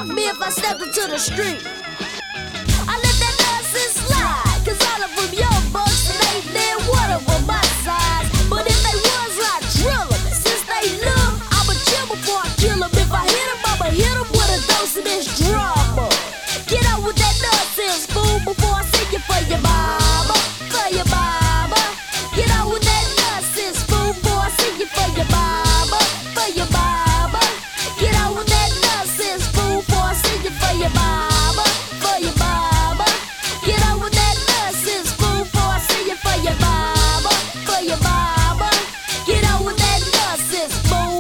fuck me if I stepped into the street. I let that nonsense slide, cause all of them young bucks and ain't there one of them my size. But if they was, I'd drill them. Since they little, I'ma chill before I kill them. If I hit them, I'ma hit them with a dose of this drama. Get out with that nonsense, fool, before I sing you for your mama. For your mama. Get out with that nonsense, fool, before I sing you for your mama. For your mama. Get out with that nonsense, fool, before I sing you for your mama. For your mama. Get out with that nonsense, fool, before I sing you for your mama. For your mama. Get out with that nonsense, fool.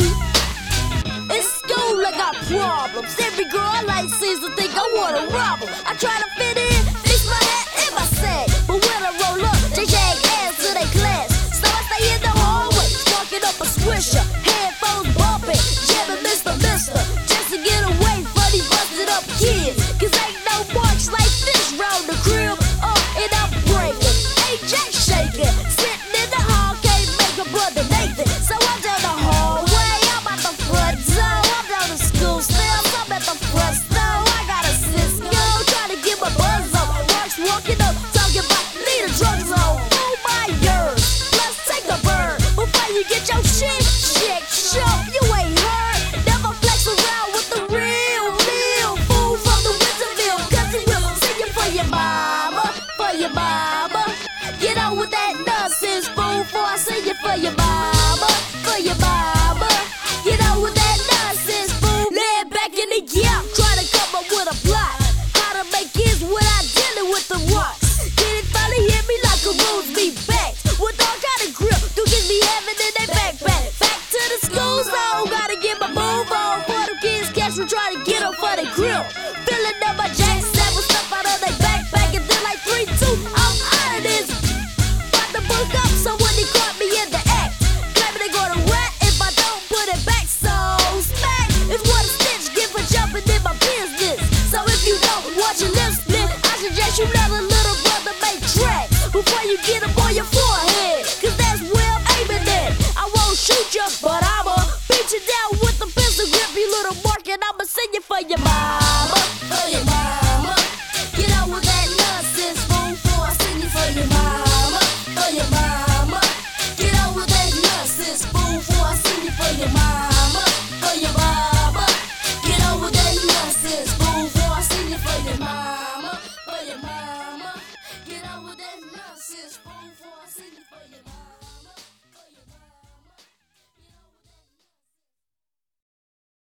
In school I got problems. Every girl I like seems to think I wanna rob 'em. I try to fit